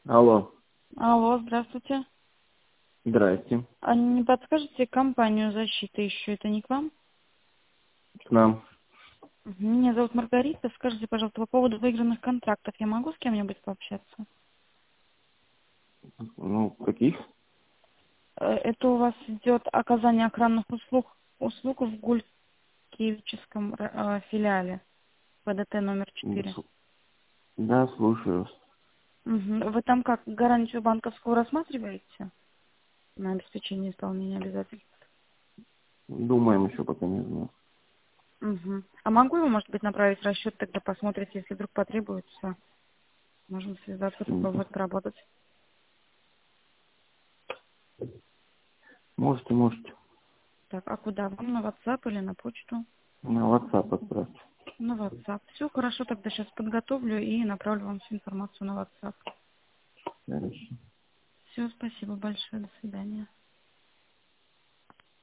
Алло, Алло, здравствуйте. здрасте. А не подскажете компанию защиты еще? Это не к вам? К нам. Меня зовут Маргарита. Скажите, пожалуйста, по поводу выигранных контрактов я могу с кем-нибудь пообщаться? Ну, каких? Это у вас идет оказание охранных услуг в Гулькевическом филиале ПДТ номер 4. Да, слушаю. Вы там как, гарантию банковскую рассматриваете на обеспечение исполнения обязательств? Думаем еще, пока не знаю. А могу его, может быть, направить расчет, тогда посмотрите, если вдруг потребуется. Можем связаться, попробовать поработать. Можете. Так, а куда? Вам на WhatsApp или на почту? На WhatsApp отправьте. На WhatsApp. Все, хорошо, тогда сейчас подготовлю и направлю вам всю информацию на WhatsApp. Хорошо. Все, спасибо большое, до свидания.